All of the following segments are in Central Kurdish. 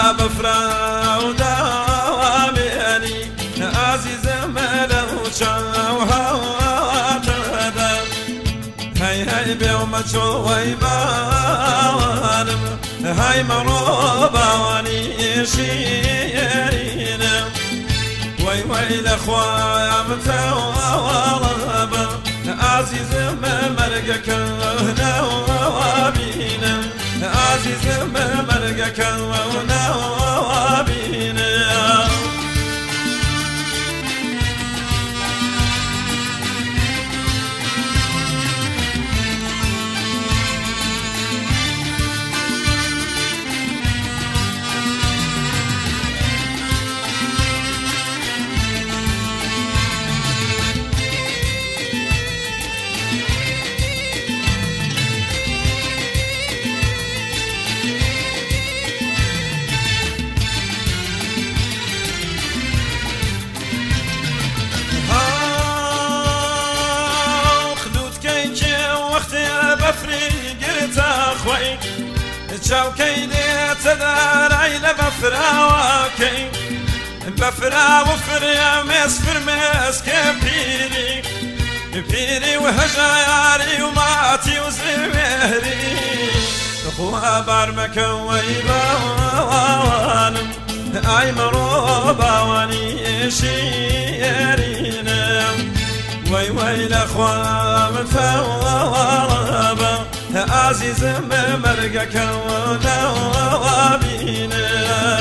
بفرا وداواميني عزيز ملو شوها تدا هاي هاي بيوم شوي بانم هاي مروبا واني شيرين وي وي الاخويا متوالبا عزيز مرقك نوابينا عزيز مرقك ونوابينا شوكيني تدار عيل بفراوكي بفرا وفريا مسفر مسك بيري بيري وهجاري وماتي وزمهري اخوها بارمك ويباوانم اي مروبا واني شيرينا وي وي الاخوة متوالبا عزيز مرقك ونوابينا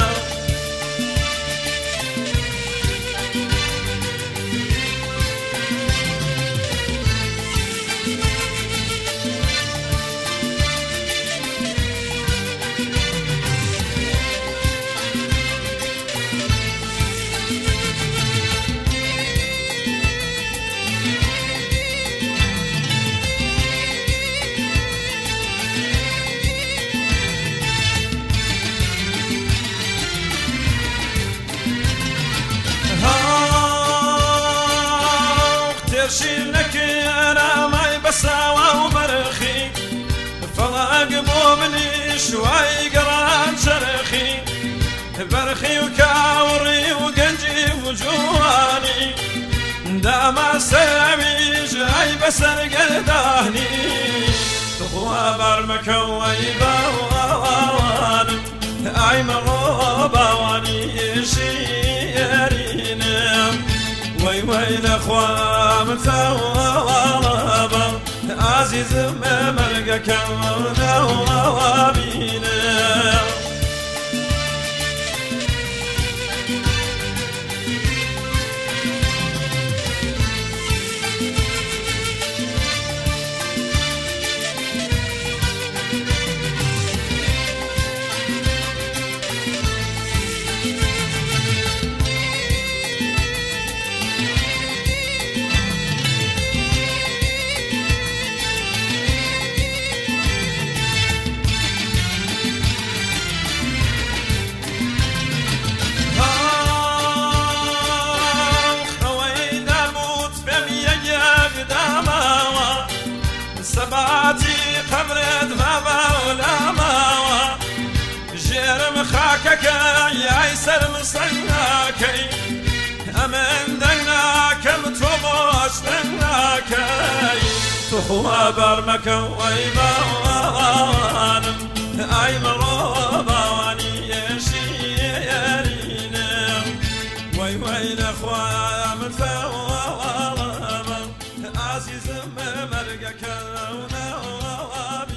شيلك انا ماي بساوى وبرخي فضاق مؤمني شوي قران شرخي برخي وكاوري وقنجي وجواني داما سامي جاي بسرق دهني تخوى برمك ويباوانم اي مروبا واني شيرينا وي وي الاخوة متوالبا عزيز مرقك ونوابينا سباتي قبرد ما باولا ماوا جرم خاكك يا عيسر مصناكي أمن دناك متوبوش دناكي تخوى برمك ويباوانم أي مروبا واني يشيرينا وي وي الأخوة متوالبا عزيز مرقك ونوابي